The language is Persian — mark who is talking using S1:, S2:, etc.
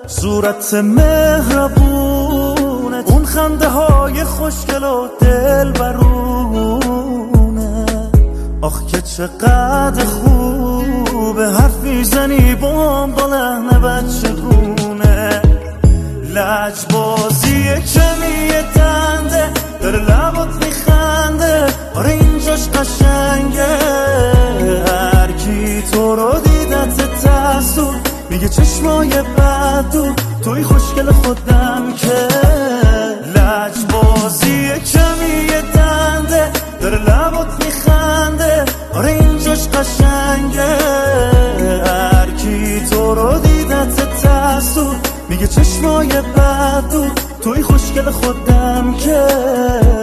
S1: صورت مهربونه، اون خنده های خوشگل و دل برونه. آخ که چقدر خوبه حرف میزنی با لحن بچگونه. لجبازی کمی دنده داره لبات میخنده، آره اینجاش قشنگه. هر کی تو رو دیدت ترسون میگه چشمای بدو توی خوشگل خودم که. لجبازی کمی دنده داره لبات میخنده، آره اینجاش قشنگه. هر کی تو رو دیدت ترسون میگه چشمای بدو توی خوشگل خودم که.